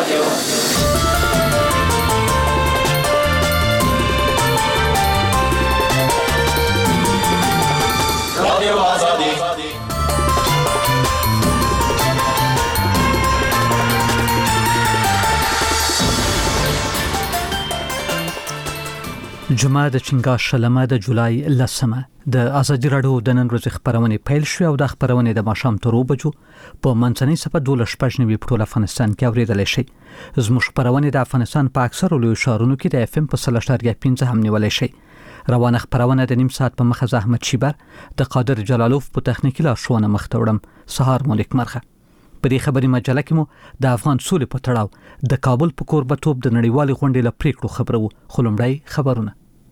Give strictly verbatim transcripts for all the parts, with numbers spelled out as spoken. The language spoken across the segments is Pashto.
رادیو آزادی. جمعه د چنګاښ شلمه د جولای لسمه د ازادي راډیو د نن ورځې خبرونه پیل شو او د خبرونه د ماښام تر بجو په منځنۍ صفه دوله شپږ نوي په ټول افغانستان کې اوریدل شي. زموږ خبرونه د افغانستان په اکثر لوی ښارونو کې د اف ام په سلاشتاریا پنځه هم نیول شي. روانه خبرونه د نیم ساعت په مخه احمد شیبر د قادر جلالوف په تخنیکی لارښوونه مختوړم. سهار ملک مرخه په دې خبري مجله کې مو د افغان سولې په تړاو د کابل په کوربتوب د نړیوال غونډې له پریکړو خبرو. خلمړی خبرونه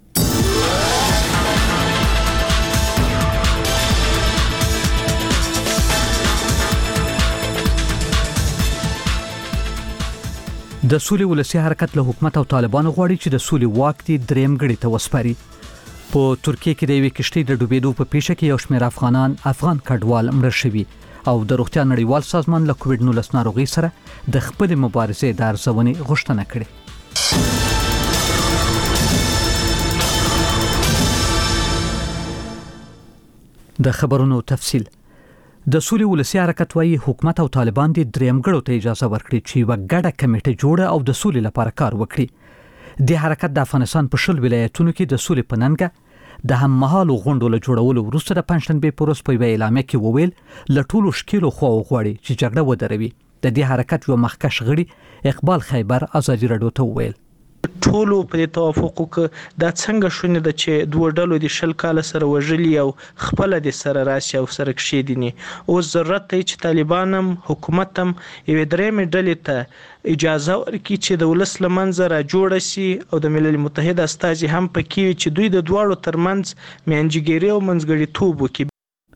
د سولې ولسی حرکت له حکومت او طالبانو غواړي چې د سولې واک دی دریم غړي ته وسپاري. په ترکیه کې د یوې کشتۍ د ډوبېدو په پیښه کې یو شمېر افغانان افغان کډوال مړه شوي او د روغتیا نړیوال سازمان له کووډ نولس ناروغي سره د خپل مبارزې د ارزونې غوښتنه کړې. د خبرونو تفصیل. د سولې ولسی حرکت وايي حکومت او طالبان د دریم غړو ته اجازه ورکړي چې یو ګډه کمیټه جوړه او د سولې لپاره کار وکړي. د حرکت د افغانستان په شل ولایتونو کې د سولې پننګه د هم مهالو غونډو له جوړولو وروسته د پنځشنبه په ورځ په اعلامیه کې وویل ل ټولو شکیلو خو غواړي چې جګړه ودروي. د دې حرکت یو مخکښ غړي اقبال خیبر ازادي راډیو ته وویل ټولو په توافق وکړ دا څنګه شونه د چې دوه ډلو د شل کال سره وژلي او خپل د سره راسي او سره کشیدنی او ضرورت دی چې طالبانم حکومت هم یو درېمې ډلې ته اجازه ورکړي چې د ولس لمنځه را جوړ شي او د ملل متحد استازي هم پکې چې دوی د دواړو ترمنځ میانجیګری او منځګړیتوب وکړي.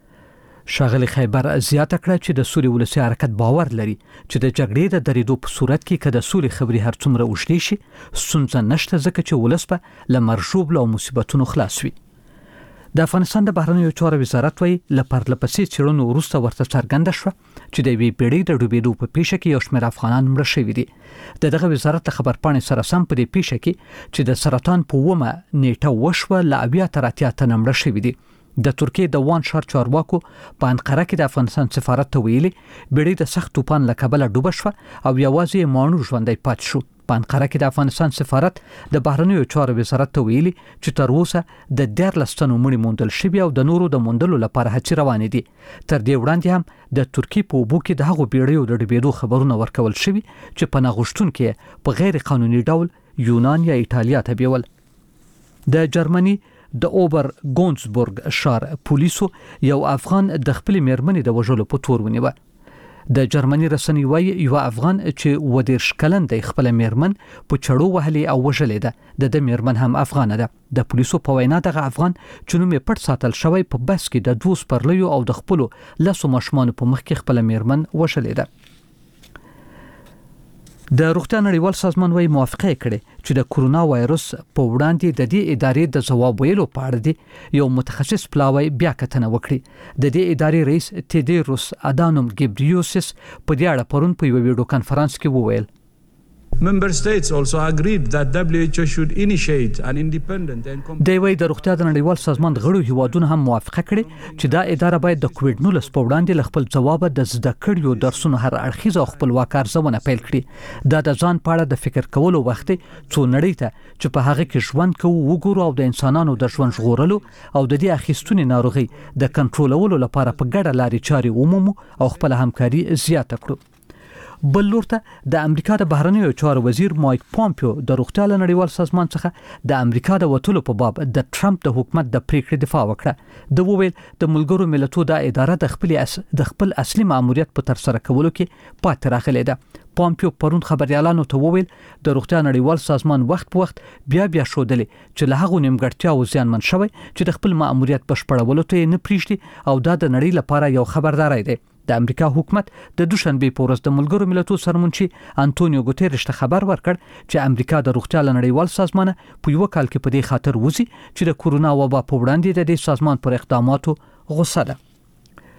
شاغلی خیبر زیاته کړه چې د سولې ولسی حرکت باور لري چې د جګړې د درېدو په صورت کې کله سولې خبري هر څومره وشلي شي ستونزه نشته ځکه چې ولس به له مرشوب له مصیبتونو خلاص وي. د افغانستان د بهرنیو چارو وزارت وايي له پرلپسې چیرونو وروسته ورته څرګنده شوه چې د یوې پیړۍ د ډوبېدو په پیښه کې یو شمېر افغانان مړه شوي دي. د دغه وزارت خبرپاڼې سره سم په دې پیښه کې چې د سرطان په ومه نیټه وشوه له اویا تر اتیا تنه مړه شوي دي. د ترکیه د وان شهر چارواکو په انقره کې د افغانستان سفارت ته ویلي بیړۍ د سخت طوفان له کبله ډوبه شوه او یوازې ماڼو ژوندی پاتې شو. په انقره کې د افغانستان سفارت د بهرنیو چارو وزارت ته ویلي چې تر اوسه د دیارلس تنو مړي موندل شوي او د نورو د موندلو لپاره هڅې روانې دي. تر دې وړاندې هم د ترکیه په اوبو کې د هغو بیړیو د ډوبېدو خبرونه ورکول شوي چې پناه غوښتونکي په غیر قانوني ډول یونان یا ایټالیا ته بیول. د جرمني د اوبر ګونزبورګ ښار پولیسو یو افغان د خپل میرمنې د وژلو په تور ونیوه. د جرمني رسنۍ وايي یو افغان چې و دېرش کلن د خپل میرمن په چړو وهلي او وژلې ده. د میرمن هم افغانه ده. د پولیسو په وینا دغه افغان چې نوم یې پټ ساتل شوی په بس کې د دوه سپرلیو او د خپل لسو ماشومانو په مخ کې خپل میرمن وژلې ده. د روغتیا نړیوال سازمان وايي موافقه کړې چې د کورونا وایرس په وړاندې د دې ادارې د ځواب ویلو په اړه دی یو متخصص پلاوی بیا کتنه وکړي. د دې ادارې رئیس تیدروس ادانوم ګیبریوسس په دې اړه پرون په یو ویډیو کانفرنس کې وویل Member states also agreed that W H O should initiate an independent and د وی د روغتیا د نړیوال سازمان غړو هیوادونو هم موافقه کړې چې دا اداره باید د کووډ نولس په وړاندې له خپل ځواب د زده کړیو درسونو هر اړخیزه او خپلواک ارزونه پیل کړي. دا د ځان په اړه د فکر کولو وخت څو نړۍ ته چې په هغه کې ژوند کوو وګورو او د انسانانو د ژوند ژغورلو او د دې اخیستونې ناروغي د کنټرولولو لپاره په ګډه لارې چارې ومومو او خپل همکاري زیاته کړو. بل لور ته د امریکا د بهرنیو چارو وزیر مایک پامپیو د روغتیا نړیوال سازمان څخه د امریکا د وټولو په باب د ټرمپ د حکومت د پریکړې دفاع وکړه. د وویل د ملګرو ملتونو د اداره د خپل اس د خپل اصلي ماموریت په تر سره کولو کې پاتې راغلی ده. پامپیو پرون خبريالانو ته وویل د روغتیا نړیوال سازمان وخت په وخت بیا بیا شودلې چې له هغه نیمګړتیاو زیانمن شوی چې د خپل ماموریت بشپړولو ته نه پریږدي او دا د نړۍ لپاره یو خبرداري دی. د امریکا حکومت د دوشنبه په ورځ د ملګرو ملتونو سرمنشي انټونیو ګوتيريش ته خبر ورکړ چې امریکا د روغتیا نړیوال سازمان په یو کال کې په دې خاطر وځي چې د کورونا وبا په وړاندې د دې سازمان پر اقداماتو غوسه ده.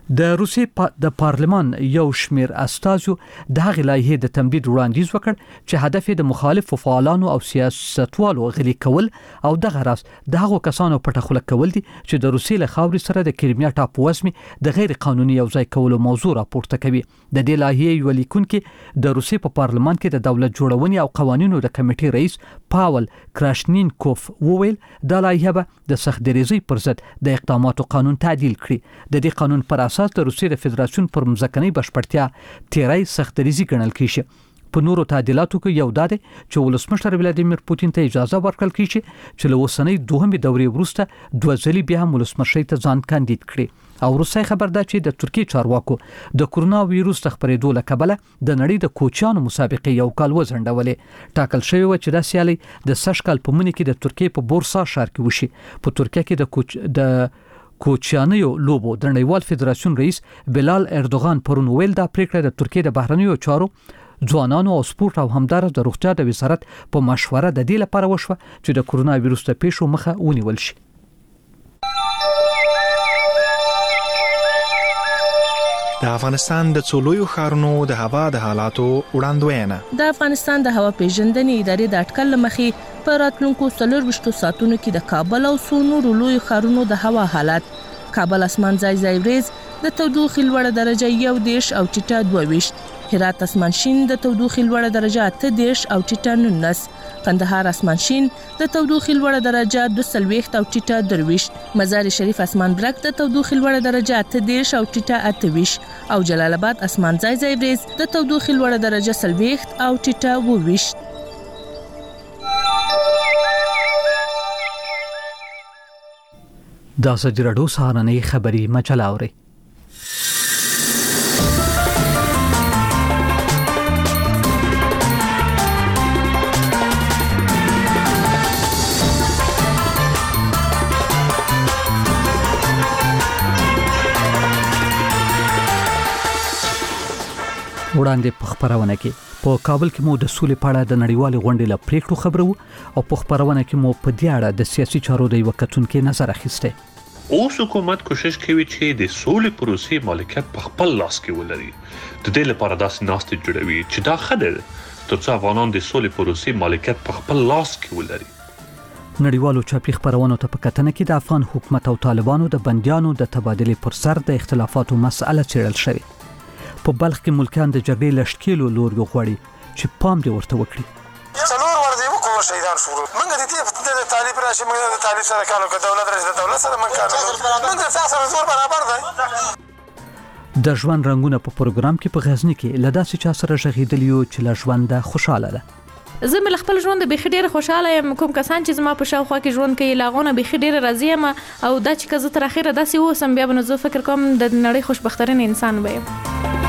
د روسي پا د پارلمان یو شمیر استازو د هغې لایحې د تمدید وړاندیز وکړ چې هدف یې د مخالفو فعالانو او سیاستوالو غلي کول او دغه راز د هغو کسانو پټه خوله کول دي چې د روسي له خاورې سره د کریمیا ټاپووزمې د غیر قانوني یوځای کولو موضوع راپورته کوي. د دې لایحې یو لیکونکي د روسي په پارلمان کې د دولت جوړونې او قوانینو د کمیټې رئیس پاول کراشنینکوف وویل د لایحه به د سخت دریزۍ پر ضد د اقداماتو قانون تعدیل کړي. د دې قانون پر اساس د روسیې د فدراسیون پر مځکنۍ بشپړتیا تیری سخت دریزي ګڼل کیږي. په نورو تعدیلاتو کې یو دا دی چې ولسمشر ولادیمیر پوتین ته اجازه ورکړل کیږي چې له اوسنۍ دوهمې دورې وروسته دوه ځلې بیا هم ولسمشرۍ ته ځان کاندید کړي. او روسي خبر ده چې د ترکیې چارواکو د کورونا وایروس د خپرېدو له کبله د نړۍ د کوچیانو مسابقې یو کال وځنډولې. ټاکل شوی و چې دا سیالي د سږ کال په مني کې د ترکیې په بورسا ښار کې وشي. په ترکیه کې د کوچ د کوچیانیو لوبو د نړیوال فدراسیون رئیس بلال اردوغان پرون ویل دا پریکړه د ترکیې د بهرنیو چارو ځوانانو او سپورت او همدارس د روغتیا د وزارت په مشوره د دې لپاره وشوه چې د کورونا وایروس د پیښو مخه ونیول شي. د افغانستان د څولویو ښارونو د هوا د حالاتو وړاندوینه. د افغانستان د هوا پیژندنې ادارې د اټکل مخې په راتلونکو څلور ویشتو ساعتونو کې د کابل او څو نورو لویو ښارونو د هوا حالات: کابل اسمان ځای ځای وریځ، د تودوخې لوړه درجه یو دېرش او ټیټه دوه ویشت، هرات اسمان شین د تودوخې لوړه درجه اته دېرش او ټیټه نولس، کندهار اسمان شین د تودوخې لوړه درجه دوه څلوېښت او ټیټه درویشت، مزار شریف اسمان برګ د تودوخې لوړه درجه اته دېرش او ټیټه اته ویشت او جلال آباد اسمان ځای ځای وریځ د تودوخې لوړه درجه څلوېښت او ټیټه اوه ویشت. دا ازادي راډیو سهارنۍ خبری مجله اوري. وړاندې په خبرونه کې په کابل کې مو د سولې په اړه د نړیوال غونډې له پریکړو خبرو او په خبرونه کې مو په دې اړه د سیاسي چارو د یو کتونکو نظر اخیسته. اوس حکومت کوشش کوي چې د سولې پروسې مالکیت په خپل لاس کې ولري. د دې لپاره داسې ناستې جوړوي چې دا خدای ترڅو افغانان د سولې پروسې مالکیت په خپل لاس کې ولري. نړیوالو چاپی خبرونو ته په کتنه کې د افغان حکومت او طالبانو د بنديانو د تبادلې پر سر د اختلافاتو مسأله څېړل شوې. په بلخ کې ملکان د جګړې لشکېلو لور غوړي چې پام دې ورته وکړي. څلور ور دی وکړو شهیدان شروع موږ د دې د طالب راشي موږ د طالب سره کارو کوي دولت راشي د دولت سره موږ کارو موږ د تاسو سره برابر دی. د ژوند رنگونه په پروګرام کې په غزنی کې لداسې چا سره ژغېدلیو چې له ژوند خوشاله ده. زه مل خپل ژوند به خډيره خوشاله یم. کوم کسان چې زما په شاوخوا کې ژوند کوي لاغونه به خډيره راضي یم او دا چې کزه تر اخره داسې وسم بیا به زه فکر کوم د نړۍ خوشبخترین انسان به یم.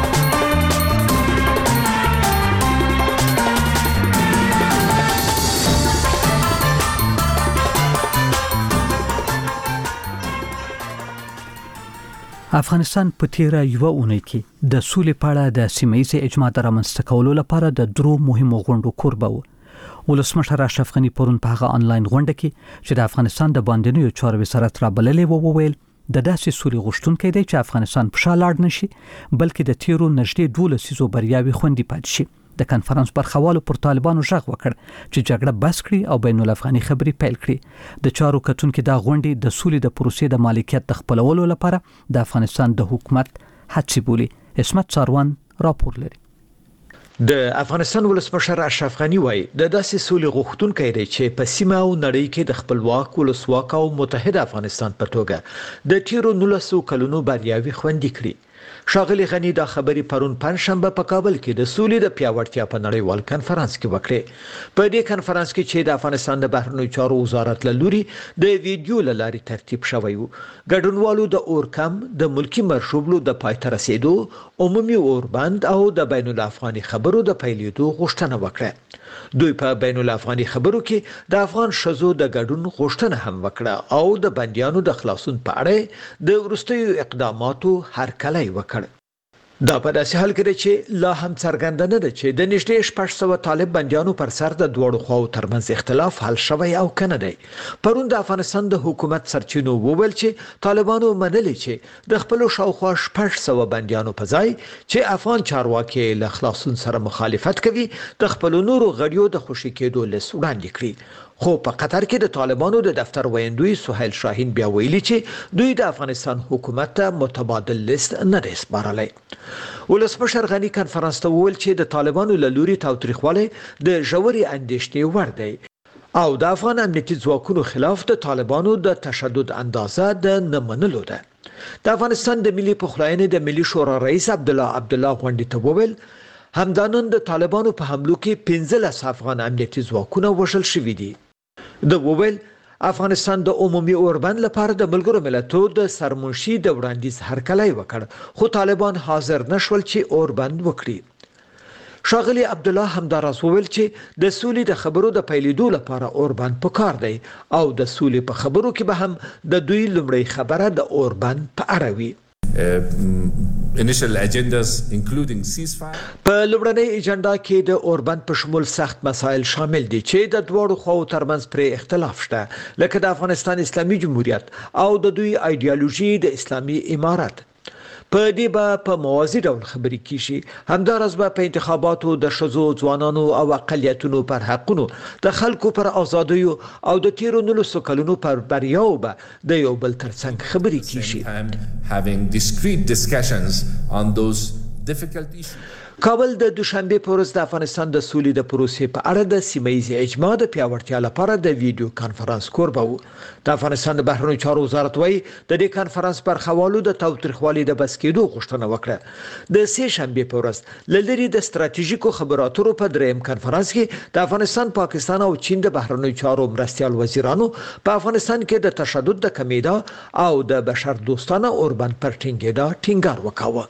افغانستان په تیره یو اونۍ کې د سولې په اړه د سیمه‌ییز اجماع د رامنځته کولو لپاره د درو مهمو غونډو کوربه و. ولسمشر اشرف غنی پرون په هغه آنلاین غونډه کې چې د افغانستان د باندنیو چارو وزارت رابللې و وویل د داسې سولې غوښتونکي دی چې افغانستان په شا لاړ نشي بلکې د تیرو نږدې دوه لسیزو بریاوي خوندي پاتې شي. د کنفرانس برخوالو پر طالبانو ژغ وکړ چې جګړه بس کړي او بین الافغاني خبرې پیل کړي. د چارو کتونکو د غونډې د سولې د پروسې د مالکیت د خپلولو لپاره د افغانستان د حکومت هڅې بولي. اسمت ساروان راپور لري. د افغانستان ولسمشر اشرف غنی وایي د داسې سولې غوښتونکي دی چې په سیمه او نړۍ کې د خپلواک ولسواک او متحد افغانستان په توګه د تیرو نولسو کلونو بریاوي خوندي کړي. ښاغلي غنی دا خبرې پرون پنځشنبه په کابل کې د سولې د پیاوړتیا په نړیوال کنفرانس کې وکړې. په دې کنفرانس کې چې د افغانستان د بهرنیو چارو وزارت له لوري د ویډیو له لارې ترتیب شوی و، ګډونوالو د اورکم د ملکی مرشوبلو د پای ته رسیدو، عمومي اوربند او د بین الافغاني خبرو د پیلېدو غوښتنه وکړه. دوی په بین الافغاني خبرو کې د افغان شذو د ګډون غوښتنه هم وکړه او د بنديانو د خلاصون په اړه د وروستیو اقداماتو هرکلی وکړ. دا په داسې حال کې چې لا هم څرګنده نه ده چې د نږدې شپږ سوه طالب بندیانو پر سر د دواړو خواو ترمنځ اختلاف حل شوی او کنه دی. پرون د افغانستان د حکومت سرچینو وویل چې طالبانو منلي چې د خپل شاوخوا شپږ سوه بندیانو په ځای چې افغان چارواکي له خلاصون سره مخالفت کوي د خپل نورو غړیو د خوشي کېدو لیست وړاندې کړي. خو په قطر کې د طالبانو د دفتر ویندوی سهیل شاهین بیا ویلي چې دوی د افغانستان حکومت ته متبادل لیست نه دی سپارلی. ولسمشر غنی کانفرنس ته وویل چې د طالبانو له لوري تاوتریخوالی د ژورې اندېښنې وړ دی او د افغان امنیتي ځواکونو خلاف د طالبانو د تشدد اندازه د نه منلو ده. د افغانستان د ملي پخلاینې د ملي شورا رئیس عبدالله عبدالله غونډې ته وویل همدانن د طالبانو په حملو کې پنځلس افغان امنیتي ځواکونه وژل شوي دي. د وویل افغانستان د عمومي اوربند لپاره د ملګرو ملتونو د سرمنشي د وړاندیز هرکلی وکړ خو طالبان حاضر نشول چې اوربند وکړي. ښاغلي عبدالله همداراز وویل چې د سولې د خبرو د پیلېدو لپاره اوربند پکار دی او د سولې په خبرو کې به هم د دوی لومړی خبره د اوربند په اړه وي. initial agendas including ceasefire په لومړنۍ اجنډا کې د اوربند په شمول سخت مسایل شامل دي چې د دواړو خواو ترمنځ پرې اختلاف شته لکه د افغانستان اسلامي جمهوریت او د دوی ایډیالوژي د اسلامي امارت. په دې به په موازی ډول خبرې کیږي. همداراز به په انتخاباتو د ښځو ځوانانو او اقلیتونو پر حقونو د خلکو پر ازادیو او د تیرو نولسو کلونو پر بریاو به د یو بل ترڅنګ خبرې کیږي. having discrete discussions on those difficult issues. کابل د دوشنبه په ورځ د افغانستان د سولې د پروسې په اړه د سیمه‌ییز اجماع د پیاوړتیا لپاره د ویډیو کانفرنس کوربه و. د افغانستان د بهرنیو چارو وزارت وایي د دې کانفرنس پر خوالو د تاوتریخوالي د بس کېدو غوښتنه وکړه. د سه شنبه په ورځ لری د ستراتیژیکو خبرو اترو په دریم کانفرنس کې د افغانستان، پاکستان او چین د بهرنیو چارو مرستيال وزیرانو په افغانستان کې د تشدد د کمیدا او د بشر دوستانه اوربند پر ټینګېدا ټینګار وکاوه.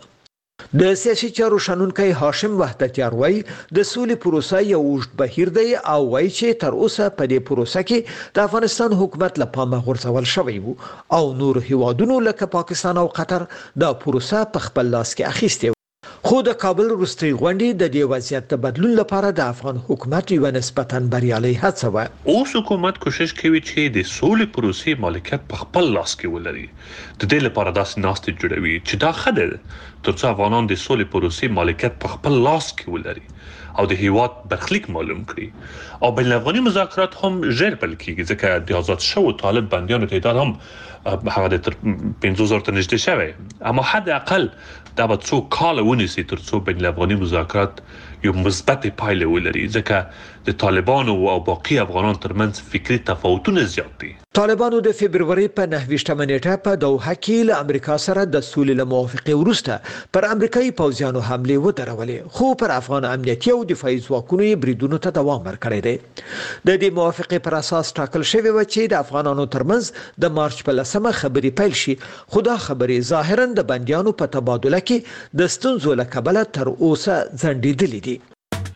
د سیاسي چارو شنونکي هاشم وحدتیار وایي د سولې پروسه یو اوږد بهیر دی او وایي چې تر اوسه په دې پروسه کې د افغانستان حکومت له پامه غورځول شوی وو او نور هیوادونو لکه پاکستان او قطر د پروسه په خپل لاس کې اخیستې. خو د کابل وروستۍ غونډې د دې وضعیت د بدلون لپاره د افغان حکومت یو نسبتاً بریالۍ هڅه وه. اوس حکومت کوشش کوي چې د سولې پروسې مالکیت په خپل لاس کې ولري. د دې لپاره داسې ناستې جوړوي چې دا ښه ده ترڅو افغانان د سولې پروسې مالکیت په خپل لاس کې ولري او د هیواد برخلیک معلوم کړي. او بین الافغاني مذاکرات هم ژر پیل کیږي ځکه د آزاد شوو طالب بندیانو تعداد هم هغه د پنځه زره ته نږدې شوی، اما حد اقل دا به څو کاله ونیسي ترڅو بین الافغاني مذاکرات یو مثبت پایله ولري ځکه د طالبانو او باقي افغانانو ترمنځ فکري تفاوتونه زیات دي. طالبانو د فبرवरी په نهه ویشتمه نیټه په دوحه کې له امریکا سره د سولې له موافقې وروسته پر امریکایي پوځیانو حمله ودرولې، خو پر افغان امنیتي او دفاعي ځواکونو یې بریدونو ته دوام ورکړی دی. د دې موافقې پر اساس ټاکل شوی و چې د افغانانو ترمنځ د مارچ په لسمه خبرې پیل شي، خو دا خبرې ظاهرا د بندیانو په تبادله کې د ستونزو له کبله تر اوسه ځنډېدلې دي.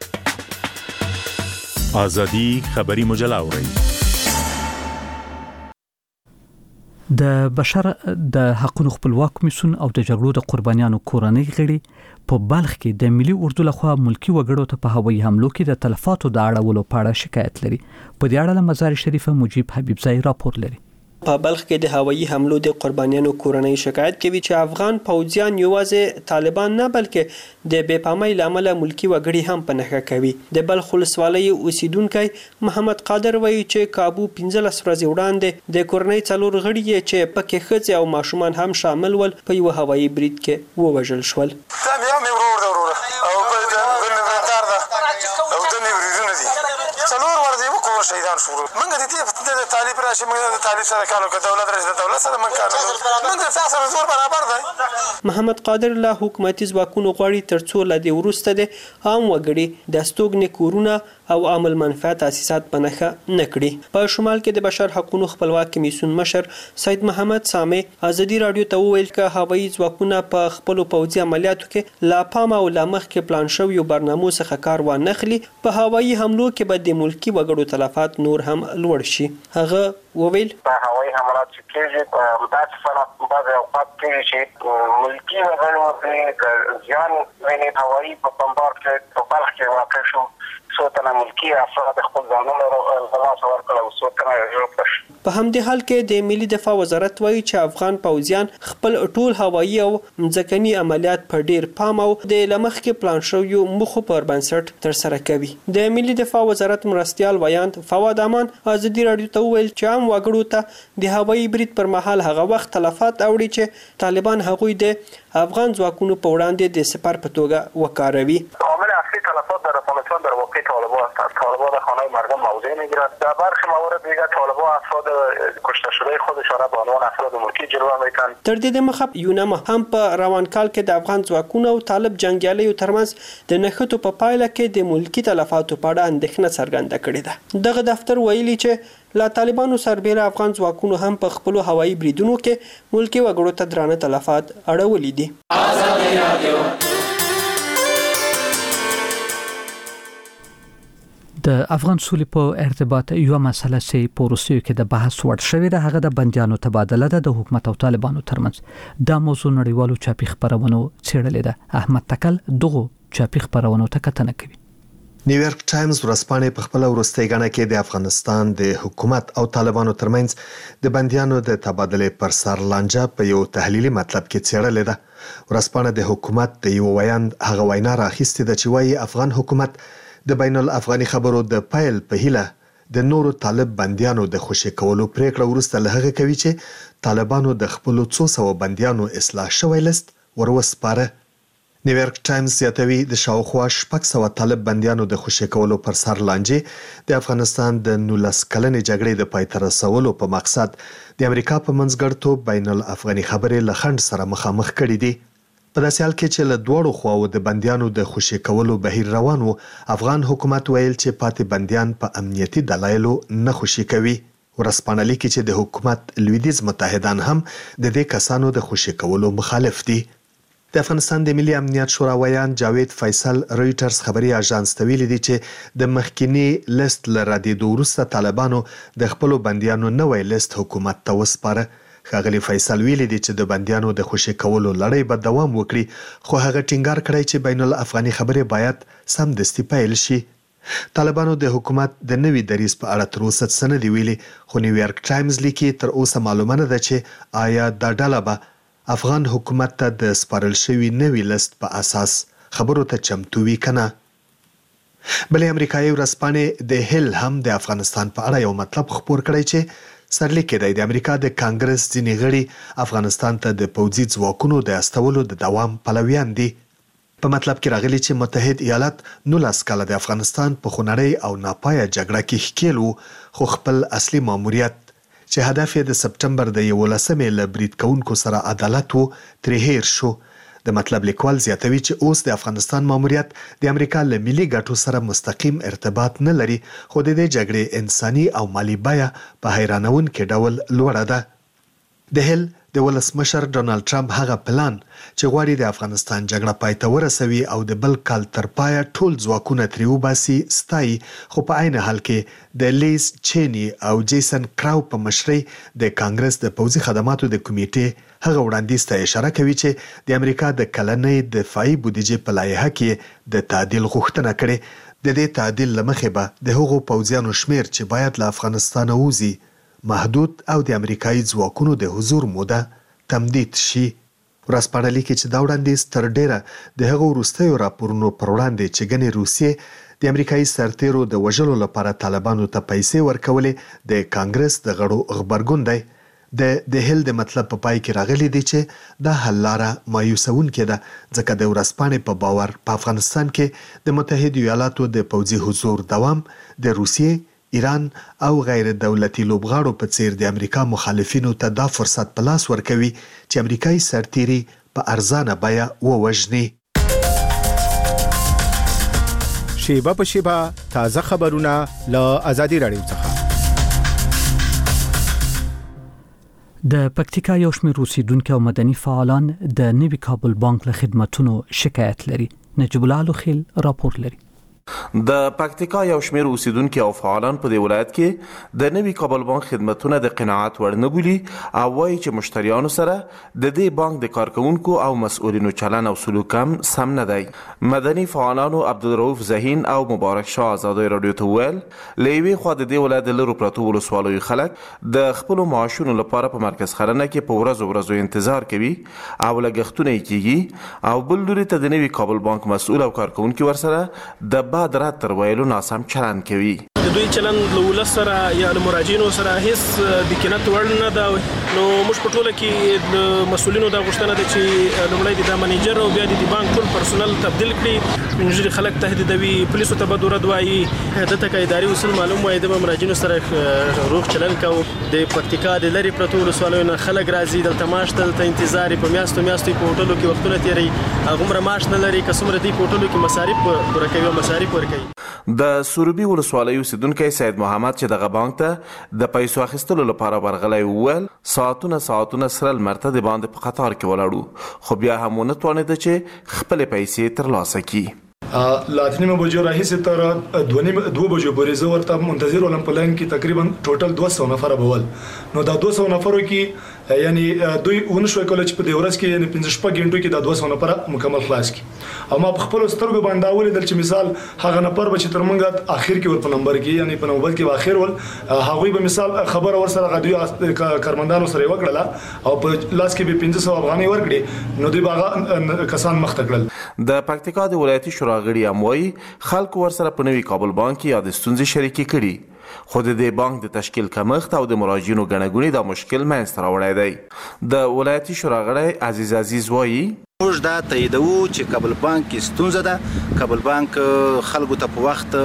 آزادی خبری مجله اورئ. د بشر د حقوقو خپلواک کمیسیون او د جګړو د قربانیانو کورنۍ غړي په بلخ کې د ملي اردو لخوا ملکی وګړو ته په هوایي حملو کې د تلفاتو د اړولو په اړه شکایت لري. په دې اړه مزار شریف مجيب حبیبزئی راپور لري. په بلخ کې د هوایي حملو د قربانیانو کورنۍ شکایت کوي چې افغان پوځیان یوازې طالبان نه بلکې د بې پامۍ لامل ملکی وګړي هم په نښه کوي. د بلخ ولسوالۍ اوسیدونکي محمد قادر وایي چې کابو پنځلس ورځې وړاندې د کورنۍ څلور غړي چې پکې ښځې او ماشومان هم شامل ول په یو هوایي برید کې ووژل شول. شهیدان شو منګه د دې د طالب راشي منګه د طالب سره کارو کوي دولت راشي د دولت سره من کار نه منګه تاسو سره زور برابر دی. محمد قادر له حکومتي ځواکونو غواړي ترڅو له دې وروسته د عام وګړي د استوګنې کورونه او عامل منفعت تاسیسات په نښه نه کړي. په شمال کې د بشر حقوقو خپلواک کمیسیون مشر سید محمد سامي ازادي رادیو ته وویل چې هوایي ځواکونه په خپل پوځي عملیاتو کې لا پام او لا مخ کې پلان شوی برنامه څخه کار وانخلي. په هوایي حملو کې به د ملکی وګړو تلفات نور هم لوړ شي. هغه وویل هوایي حملات چې کېږي دا څه بعض اوقات کېږي چې ملکي وګړو ته زیان ویني. هوایي په بمبار کې په بلخ کې واقع شو، څو تنه ملکي افراد خپل ځانونه له لاسه ورکړل او څو تنه ژوبل شول. په همدې حال کې د ملي دفاع وزارت وایي چې افغان پوځیان خپل ټول هوایي او ځمکني عملیات په ډیر پام او د لمخ کې پلان شویو مخو پر بنسټ تر سره کوي. د ملي دفاع وزارت مرستيال ویاند فواد امان ازادي رادیو ته ویل چې عام وګړو ته د هوایي برید پر مهال هغه وخت تلفات اوړي چې طالبان هغوی د افغان ځواکونو په وړاندې د سپر په توګه وکاروي. عامل اصلی تلفات در افغانستان در واقع طالبان هستند. طالبان در خانه مردم موضع میگیرند. در برخی موارد دیگر طالبان افراد کشته شده خودشان را به عنوان افراد ملکی جلوه میکنند. تر دې مخه یونام هم په روان کال کې د افغان ځواکونو او طالب جنگیالیو ترمنځ د نښتو په پایله کې د ملکی تلفاتو په اړه اندېښنه څرګنده کړې ده. دغه دفتر ویلي چې لا طالبانو سربېره افغان ځواکونو هم په خپل هوایي بریدونو کې ملکی وګړو ته درانه تلفات اړولي دي. د افغان سولې په ارتباط یو مسله چې په روسیې کې د بحث وړ شوې ده هغه د بنديانو تبادله ده د حکومت او طالبانو ترمنځ. دا موضوع نړیوالو چاپی خبرونو څېړلې ده. احمد تکل دغه چاپی خبرونو ته کتنه کوي. نیویارک ټایمز ورځپاڼې په خپل وروستۍ غاڼه کې د افغانستان د حکومت او طالبانو ترمنځ د بنديانو د تبادلې پر سر لانجه په یو تحلیلي مطلب کې څېړلې ده. ورځپاڼه د حکومت د یو ویاند هغه وینا راخیستې ده چې وايي افغان حکومت د بین الافغاني خبرو د پایل په هیله د نورو طالب بنديانو د خوشی کولو پریکړه ورسته له هغه کوي چې طالبانو د خپل څو سو بنديانو اصلاح شوی لست وروسپاره. نیویارک ټایمز زیاتوي د شاوخوا شپږ سوه طالب بنديانو د خوشی کولو پر سر لانجې د افغانستان د نولس کلنې جګړې د پای ته رسولو په مقصد د امریکا په منځګړیتوب بین الافغاني خبرې له خنډ سره مخامخ کړي دي. په داسې حال کې چې له دوړو خواو د بنديانو د خوشی کولو بهیر روان وو، افغان حکومت ویل چې پاتې بنديان په امنیتي دلایلو نه خوشی کوي. ورځپاڼه لیکي چې د حکومت لویدیز متحدان هم د دې کسانو د خوشی کولو مخالف دي. د افغانستان د ملي امنیت شورا ویان جاوید فیصل رويټرز خبري اژانس ته ویلي دي چې د مخکینی لیست لره د وروسته طالبانو د خپل بنديانو نوې لیست حکومت ته وسپاره. خاغلی فیصل ویلي دي چې د بنديانو د خوشی کولو لړۍ به دوام وکړي، خو هغه ټینګار کړی چې بین الافغاني خبرې باید سمدستي پیل شي. طالبانو د حکومت د نوي دریځ په اړه تر اوسه څه نه دی ویلي، خو نیویارک ټایمز لیکي تر اوسه معلومه نه ده چې آیا دا ډله به افغان حکومت ته د سپارل شوي نوي لیست په اساس خبرو ته چمتو وي کنه. بلې امریکایي ورځپاڼې د هیل هم د افغانستان په اړه یو مطلب خپور کړی چې سرلیک دی د امریکا د کانګرس ځینې غړي افغانستان ته د پوځي ځواکونو د استولو د دوام پلویان دي. په مطلب کې راغلي چې متحد ایالات نولس کاله د افغانستان په خونړۍ او ناپایه جګړه کې ښکیل وو، خو خپل اصلي ماموریت چې هدف یې د سپټمبر د یولسمې له برید کوونکو سره عدالت وو ترې هیر شو. د مطلب لیکوال زیاتوي چې اوس د افغانستان ماموریت د امریکا له ملي ګټو سره مستقیم ارتباط نه لري، خو د دې جګړې انساني او مالی بیه په حیرانونکي ډول لوړه ده. د هیل د ولسمشر ډونالد ټرمپ هغه پلان چې غواړي د افغانستان جګړه پای ته ورسوي او د بل کال تر پایه ټول ځواکونه ترې وباسي ستایي، خو په عین حال کې د لیز چینی او جیسن کراو په مشرۍ د کانګرس د پوځي خدماتو د کمیټې هغه وړاندیز ته اشاره کوي چې د امریکا د کلنۍ دفاعي بودیجې په لایحه کې د تعدیل غوښتنه کړې. د دې تعدیل له مخې به د هغو پوځیانو شمیر چې باید له افغانستانه ووځي محدود او د امریکایي ځواکونو د حضور موده تمدید شي. ورځپاڼه لیکي چې دا وړاندیز تر ډیره د هغو وروستیو راپورونو پر وړاندې چې ګڼې روسیې د امریکایي سرتیرو د وژلو لپاره طالبانو ته پیسې ورکولې د کانګرس د غړو غبرګون دی. د د هیل د مطلب په پای کې راغلي دي چې دا حل لاره مایوسونکې ده، ځکه د ورځپاڼې په باور په افغانستان کې د متحده ایالاتو د پوځي حضور دوام د روسیې، ایران او غیر دولتي لوبغاړو په څیر د امریکا مخالفینو ته دا فرصت په لاس ورکوي چې امریکایي سرتیري په ارزانه بیه ووژني. شیبه په شیبه تازه خبرونه له آزادي رادیو څخه. د پکتیکا یو شمېر اوسیدونکو او مدني فعالان د نوي کابل بانک له خدماتونو شکایت لري. نجیب الله لوخیل راپور لري. د پکتیکا یو شمېر اوسیدونکو او فعالان په دې ولایت کې د نوي کابل بانک خدمتونه د قناعت وړ نه بولي او وایي چې مشتریانو سره د دې بانک د کارکونکو او مسؤلینو چلن او سلوک هم سم نه دی. مدني فعالانو عبدالرؤف ذهین او مبارک شاه ازادي رادیو ته وویل له یوې خوا د دې ولایت د لرو پرتو ولسوالیو خلک د خپلو معاشونو لپاره په مرکز خرنه کې په ورځو ورځو انتظار کوي او لګښتونه یې کیږي او بل لوري ته د نوي کابل بانک مسؤل او کارکونکي ورسره د بعد رات تر ویلو ناسم چلند کوي. د دوی چلند له ولس سره یا له مراجعینو سره هیڅ د قناعت وړ نه ده. نو موږ په ټوله کې د مسؤلینو د غوښتنه ده چې لومړی د منیجر او بیا د بانک ټول پرسونل تبدیل کړي. منجري خلک تهدیدوي، پولیسو ته بد ورد وایي. دته کې اداري اصول معلوم وایي د مراجعینو سره روغ چلند کوو. د پکتیکا د لری پرتو ولسوالیو نه خلک راځي دلته ماش دلته انتظار په میاشتو میاشتو په هوټلو کې وختونه تیری. هغه ماش نه لري کسمره دی په هوټلو کې مصارف پوره کوي مصارف ورکوي. د سروبي ولسوالیو اوسیدونکی سید محمد چې دغه بانک ته د پیسو اخیستلو لپاره ورغلی وویل ساعتونه ساعتونه سره لمر ته د باندې په قطار کې ولاړو خو بیا هم ونه توانېده چې خپلې پیسې ترلاسه کړي. لاتنیمه بجو راهیسې تر دوه دوه بجو پورې زه ورته منتظر ولم. په لاین کې تقریبا ټوټل دوه سوه نفره به ول. نو دا دوه سوه نفرو کې یعنی دوی ونه شوی کولی چې په دې ورځ کې یعنی پنځه شپږ غنټو کې دا دوه سوه نفره مکمل خلاص کړي. او ما په خپلو سترګو باندې ولیدل چې مثال هغه نفر به چې تر موږ اخر کې ور په نمبر کې یعنی په نوبت کې اخر ول هغوی به مثال خبره ورسره غدوی کارمندانو سره وکړله او په لاس کې به پنځه سوه افغانۍ ورکړي. نو دوی باغه کسان مخ ته کړل. د پکتیکا د ولایتي شورا غړي هم وایي خلکو ورسره په نوي کابل بانک کې یاد ستونزې شریکې کړي خو د دې بانک د تشکیل کمښت او د مراجعینو ګڼهګوڼې دا مشکل منځته راوړی دی. د ولایتي شورا غړی عزیز عزیز وایي موږ دا تاییدوو چې کابل بانک کې ستونزه ده. کابل بانک خلکو ته په وخت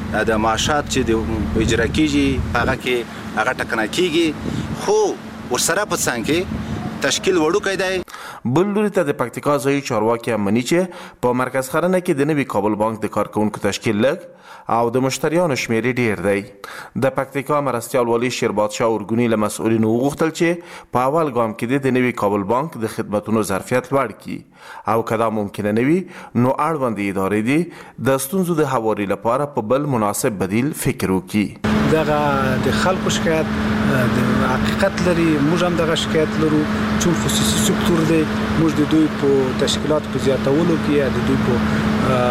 د معاشات چې د اجرا کیږي هغه کې هغه ټکنه کیږي خو ورسره په څنګ کې تشکیل وړوکی دی. بل لوري ته د پکتیکا ځایي چارواکي هم مني چې په مرکز خرنه کې د نوي کابل بانک د کارکونکو تشکیل لږ او د مشتریانو شمېر ډیر دی. د پکتیکا مرستیال والي شیربادشاه اورګونی له مسؤلینو وغوښتل چې په اول ګام کې د نوي کابل بانک د خدمتونو ظرفیت لوړ کړي او که دا ممکنه نه وي نو اړوندې ادارې دي د ستونزو د هواري لپاره په بل مناسب بدیل فکر وکړي. دغه د خلکو شکایت د حقیقت لري. موږ هم دغه شکایت لرو چې خصوصي سکتور دی موږ د دوی په تشکیلات په زیاتولو کې یا د دوی په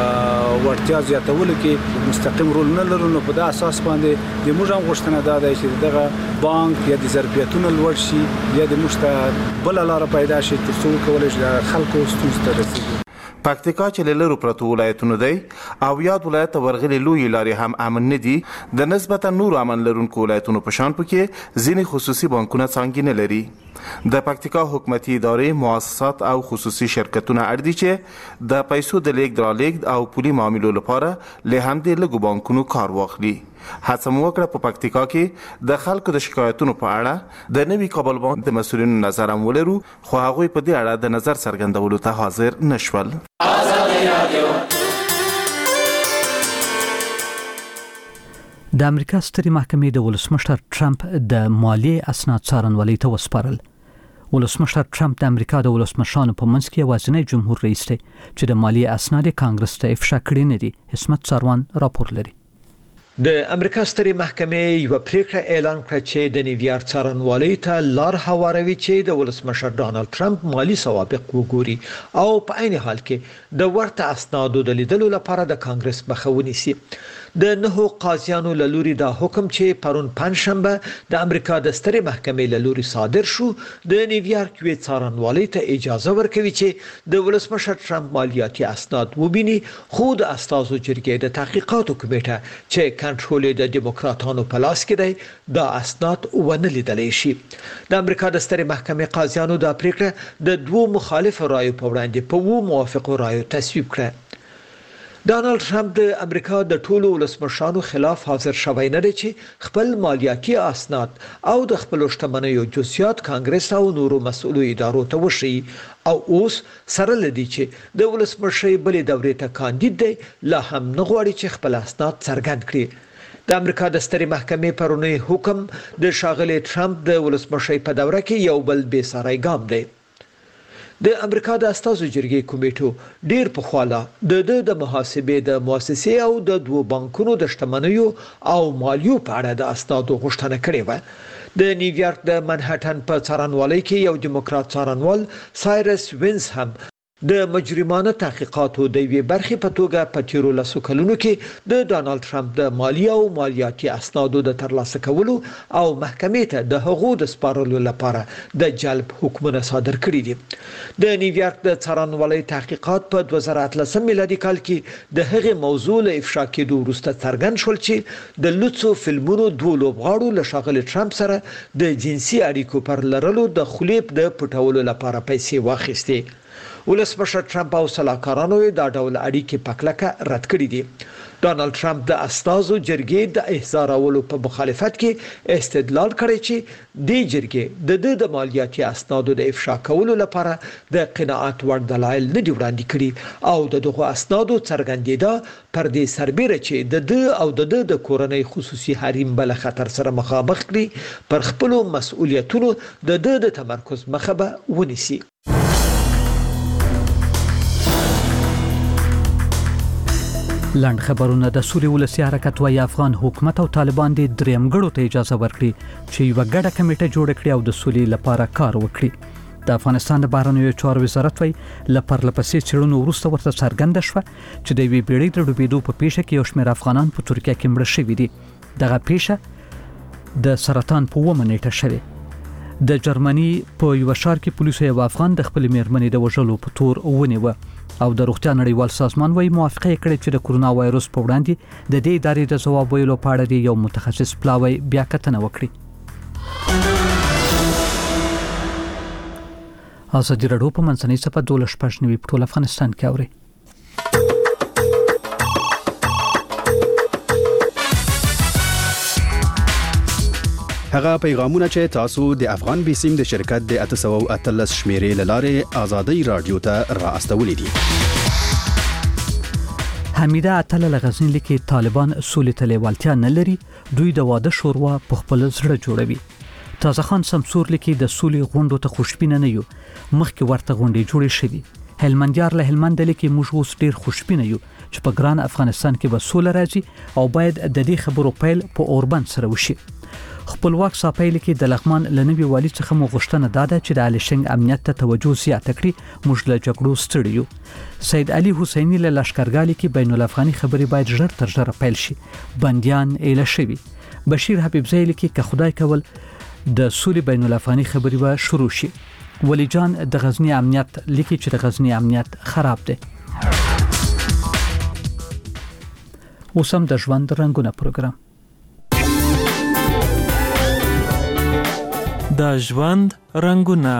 ورتیا زیاتولو کې مستقیم رول نه لرو. نو په دا اساس باندې د موږ هم غوښتنه دا ده چې دغه بانک یا د ظرفیتونو لوړ شي یا د موږ ته بله لاره پیدا شي تر څو وکولی شي د خلکو ستونزو ته رسېږي. پکتیکا چې له لرو پرتو ولایتونو دی او یاد ولایت ته ورغلي لویې لارې هم امن نه دي. د نسبتا نورو امن لرونکو ولایتونو په شان پکې ځینې خصوصي بانکونه څانګې نه لري. د پکتیکا حکومتي ادارې مؤسسات او خصوصي شرکتونه اړ دي چې د پیسو د لیږد رالېږد او پولي معاملو لپاره له همدې لږو بانکونو کار واخلي. هڅه مو وکړه په پکتیکا کې د خلکو د شکایتونو په اړه د نوي کابل بانک د مسؤلینو نظر هم ولرو خو هغوی په دې اړه د نظر څرګندولو ته حاضر نشول. د امریکا سترې محکمې د ولسمشر ټرمپ د مالیې اسناد څارنوالۍ ته وسپارل. ولسمشر ټرمپ د امریکا د ولسمشرانو په منځ کې یوازینی جمهور رئیس دی چې د مالیې اسناد کانګرس ته افشا کړي نه دي. حسمت ساروان راپور لري. د امریکا سترې محکمې یو پریکړه اعلان کړه چې د نیویارک څارنوالۍ ته لار هواروي چې د ولسمشر ډانلډ ټرمپ مالی سوابق وګوري او په عین حال کې د ورته اسنادو د لیدلو لپاره د کانګرس مخه ونیسي. د نهو قاضیانو له لوري دا حکم چې پرون پنځشنبه د امریکا د سترې محکمې له لوري صادر شو د نیویارک وی څارنوالۍ ته اجازه ورکوي چې د ولسمشر ټرمپ مالیاتي اسناد وبیني خو د استازو جرګې د تحقیقاتو کمیټه چې کنټرول د دیموکراتانو په لاس کې دی دا اسناد ونه لیدلی شي. د امریکا د سترې محکمې قاضیانو دا پریکړه د دوو مخالفو رایو په وړاندې په وو موافقو رایو تصویب کړه. ډانلډ ټرمپ د امریکا د ټولو ولسمشرانو خلاف حاضر شوی نه دی چې خپل مالیاتي اسناد او د خپل شتمنیو جزئیات کانګرس او نورو مسؤلو ادارو ته وشي او اوس سره لدی چې د ولسمشرۍ بلې دورې ته کاندید دی لا هم نه غواړي چې خپل اسناد څرګند کړي. د امریکا د سترې محکمې پرونی حکم د شاغلي ټرمپ د ولسمشرۍ په دوره کې یو بل بې ساري ګام دی. د امریکا د استازو جرګې کمیټو ډیر په خواله د د محاسبې د مؤسسې او د دوه بانکونو د شتمنیو او مالیو په اړه د استادو غوښتنه کړې و. د نیویارک د منهټن په څارنوالۍ کې یو دیموکرات څارنوال سایرس وینز هم د مجرمانه تحقیقاتو د وی برخې په توګه په تیرو لسو کلونو کې د ډانلډ ټرمپ د مالی او مالیاتي اسنادو د ترلاسه کولو او محکمې ته د حقوقو د سپارلو لپاره د جلب حکمونه صادر کړي دي. د نیویارک د څارنوالۍ تحقیقات په دوه زره اتلسم میلادي کال کې د هغې موضوع له افشا کېدو وروسته څرګند شول چې د لوڅو فلمونو دوه لوبغاړو له ښاغلي ټرمپ سره د جنسي اړیکو پر لرلو د خلیب د پټولو لپاره پیسې واخیستې. ولسمشر ټرمپ او سلاکارانو دا ډول اړیکې پکلکه رد کړې دي. ډانلډ ټرمپ د استازو جرګې د احضارولو په مخالفت کې استدلال کړی چې د جرګې د د د مالیاتي اسنادو د افشا کولو لپاره د قناعت وړ دلایل نه دی وړاندې کړي او د دغه اسنادو څرګندېدا پر دې سربېره چې د د او د د کورنۍ خصوصي حریم بل خطر سره مخامخ کړي پر خپل مسؤلیتونو د د د تمرکز مخه به ونیسي. لاند خبرونه د سوري ولسی حرکت وای افغان حکومت او طالبان د درېمګړو ته اجازه ورکړي چې یو غډه کمیټه جوړ کړي او د سولې لپاره کار وکړي. د افغانستان د بهرنیو چارو وزارت وای لپاره لپسې چړونو وروسته ورته څرګنده شوه چې د وی بیړۍ د ډوبېدو په پیښه کې یو شمېر افغانان په ترکیه کې مړه شوي دي. دغه پیښه د سرطان په ومه نیټه شوه. د جرمني په یو شهر کې پولیسو یو افغان د خپل میرمنې د وژلو په تور ونیو او د روغتیا نړیوال سازمان وايي موافقه کړې چې د کورونا وایروس په وړاندې د دې ادارې د ځواب ویلو په اړه یو متخصص پلاوی بیا کتنه وکړي. ازادي راډیو په منځنۍ صفحه دولس پښ نوي په ټول افغانستان کې اوري. هغه پیغامونه چې تاسو د افغان بیسیم د شرکت د اته سوه او اتلس شمیرې لاره ازادي رادیو ته را استولې دي. حمیده اتل لغزنی لیکي طالبان سولې ته لیوالتیا نه لري، دوی د واده شوروا په خپل زړه جوړوي. تازه خان سمسور لیکي د سولې غونډو ته خوشبینه نه یو، مخکې ورته غونډې جوړې شوې. هلمندیار له هلمند لیکي موږ اوس ډیر خوشبینه یو چې په ګران افغانستان کې به سوله راځي او باید د دې خبرو پیل په اوربند سره وشي. خپلواک صاحب لیکي د لغمان لنوي والی څخه مو غوښتنه داده چې د الیشنګ امنیت ته توجه زیاته کړي، موږ له جګړو ستړي یو. سید علي حسینی له لشکرګالي کې بین الافغاني خبري باید ژر تر ژره پیل شي، بنديان اله شوي. بشیر حبیب زئی لیکي که خدای کول د سولې بین الافغاني خبري به شروع شي. ولی جان د غزنی امنیت لیکي چې د غزنی امنیت خراب دی. اوسم د ژوند رنگونه پروګرام د ژوند رنگونه.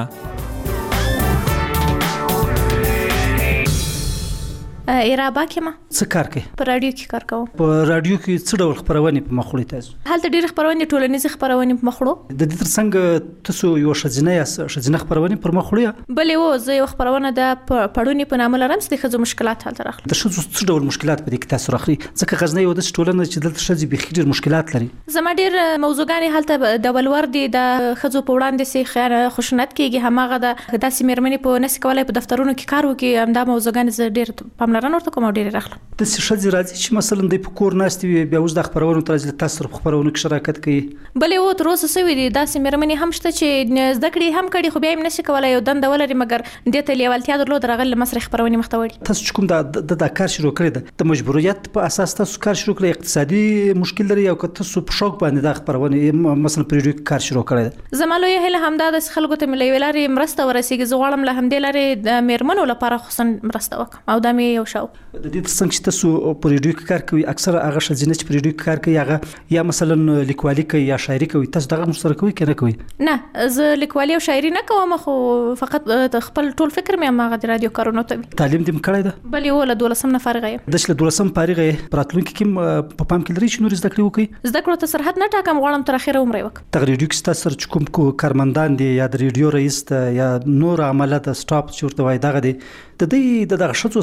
ایرابا کې ما څه کار کوي؟ په رادیو کې کار کوم. په رادیو کې څه ډول خبرونه په مخوړی تاسو؟ هلته ډېر خبرونه ټولنیز خبرونه په مخوړو. د دې ترڅنګ تاسو یو شزینه یا شزینه خبرونه پر مخوړی؟ بلې و زه یو خبرونه د پړونی په نامه لرم چې د خزو مشکلات هلته راخلي. د شزو څه ډول مشکلات په دې کې تاسو راخلي؟ ځکه غزنی یو د ټولنه چې دلته شزي به خیر مشکلات لري. زما ډېر موضوعګانی هلته د ولور دي د خزو په وړاندې سي خیر خوشنط کیږي، هماغه د داسې میرمنې په نس کولای په دفترونو کې کار وکي، همدا موضوعګانی زه ډېر پاملرنه ورته کوم او ډېر د شزي راځي چې مثلا د پکور ناستي بیا اوس د خبرونو ترځل تاسو په خبرونو کې شراکت کوي. بلې و تر اوسه سوي دي داسې میرمنې هم شته چې زده کړې هم کړي خو بیا هم نشي کولای یو دند ولري، مګر د ته لیوالتیا درلود راغله مسرح خبرونه مختوړي. تاسو کوم د د کار شروع کړی ده د مجبوریت په اساس تاسو کار شروع کړی، اقتصادي مشکل لري او که تاسو په شوق باندې د خبرونه مثلا پریډیو کار شروع کړی ده؟ زما لوی هله همدا د خلکو ته ملي ولري مرسته ورسیږي، زه غواړم له همدې لري د میرمنو لپاره خصوصا مرسته وکم او دا مې یو شاو. د دې ترڅنګ چې تاسو په ریډیو کار کوي اکثر هغه شزینه چې په ریډیو کار کوي هغه یا مثلا لیکوالي کوي یا شاعري کوي، تاسو دغه مشترک کوي کنه کوي؟ نه زه لیکوالي او شاعري نه کوم، خو فقط خپل ټول فکر مې هغه د رادیو کارونو ته. تعلیم دې مکړی ده؟ بلې ول دولسم نه فارغ یم. د شل دولسم فارغ یې راتلونکي کې په پام کې لري چې نور زده کړې وکړي؟ زده کړو ته سرحد نه ټاکم، غواړم تر اخره عمر وکړم. د ریډیو کې تاسو چې کوم کو کارمندان دي یا د ریډیو رئیس ته یا نور عملات سټاپ چې ورته وای دغه دي د دې د دغه شتو سره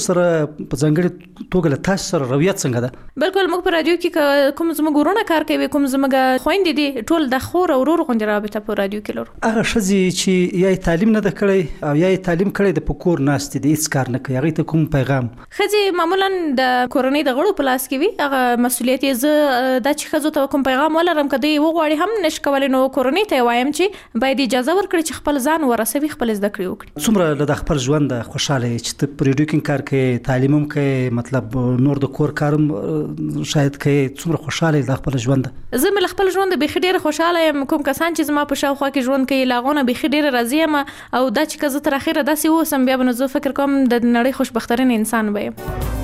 په ځنګړي توګه له تاسو سره رویت څنګه ده؟ بالکل موږ په رادیو کې کوم زموږ ورونه کار کوي، کوم زموږ خويندې دي، ټول د خور او ورور غونډه رابطه په رادیو کې لرو. هغه شذې چې یا تعلیم نه د کړی او یا تعلیم کړی د پکور ناست دي هیڅ کار نه کوي، هغه ته کوم پیغام؟ خځې معمولا د کورنۍ د غړو په لاس کې وي، هغه مسولیت یې زه د چې خځو ته کوم پیغام ولرم کدی وغواړي هم نش کولای نو کورنۍ ته وایم چې باید اجازه ورکړي چې خپل ځان ورسوي، خپل زده کړې وکړي. څومره د خپل ژوند خوشاله چې ته په ریډیو کې کار کوي، تعلیم هم کوي، مطلب نور د کور کارم شاید کوي، څومره خوشاله د خپل ژوند؟ زه مل خپل ژوند به خډیر خوشاله یم. کوم کسان چې زما په شاوخوا کې ژوند کوي لاغونه به خډیر راضي یم او دا چې کزه تر اخره داسې وسم بیا به نو زه فکر کوم د نړۍ خوشبخترین انسان به یم.